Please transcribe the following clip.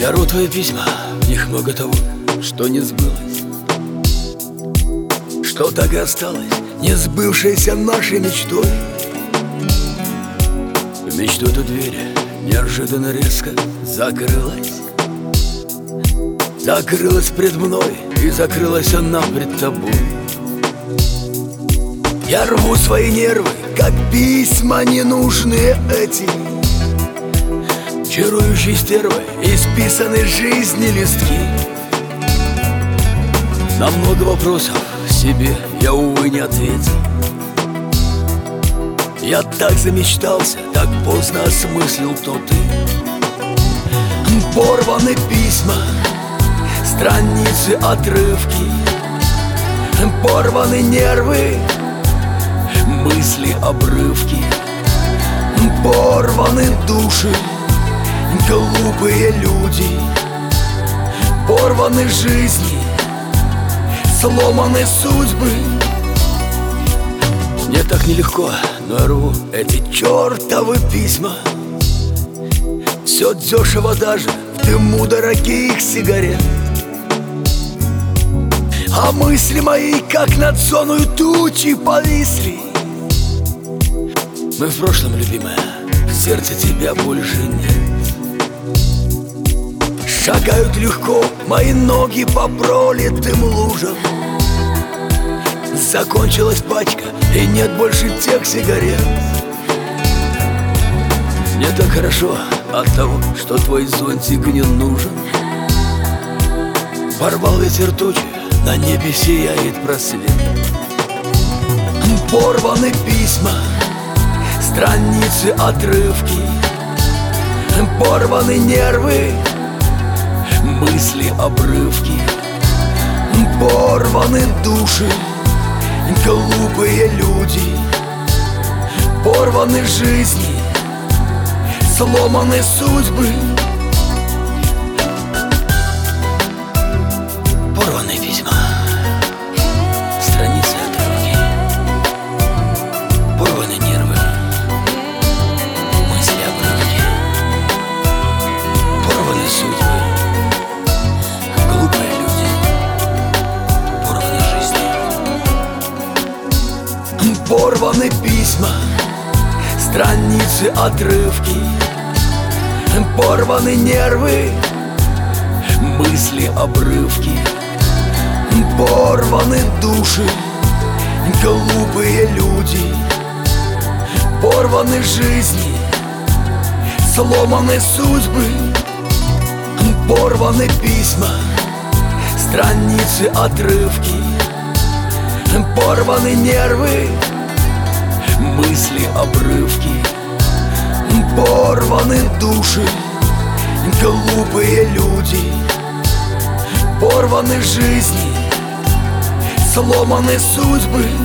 Я рву твои письма, в них много того, что не сбылось, что так и осталось не сбывшейся нашей мечтой. В мечту эту дверь неожиданно резко закрылась. Закрылась пред мной, и закрылась она пред тобой. Я рву свои нервы, как письма ненужные эти, чарующей стервой исписаны жизни листки. На много вопросов себе я, увы, не ответил. Я так замечтался, так поздно осмыслил, кто ты. Порваны письма, страницы, отрывки, порваны нервы, мысли, обрывки, порваны души, глупые люди, порваны жизни, сломаны судьбы. Мне так нелегко, но я рву эти чертовы письма. Все дешево даже в дыму дорогих сигарет. А мысли мои, как над сонную тучей, повисли. Мы в прошлом, любимая, в сердце тебя больше нет. Шагают легко мои ноги по пролитым лужам. Закончилась пачка, и нет больше тех сигарет. Мне так хорошо от того, что твой зонтик не нужен. Порвал ветер тучи, на небе сияет просвет. Порваны письма, страницы, отрывки, порваны нервы, мысли, обрывки, порваны души, глупые люди, порваны жизни, сломаны судьбы. Порваны письма, страницы, отрывки, порваны нервы, мысли, обрывки, порваны судьбы, глупые люди, порваны жизни. Порваны письма, страницы, отрывки, порваны нервы, мысли, обрывки, порваны души, глупые люди, порваны жизни, сломаны судьбы. Порваны письма, страницы, отрывки, порваны нервы, мысли, обрывки, порваны души, глупые люди, порваны жизни, сломаны судьбы.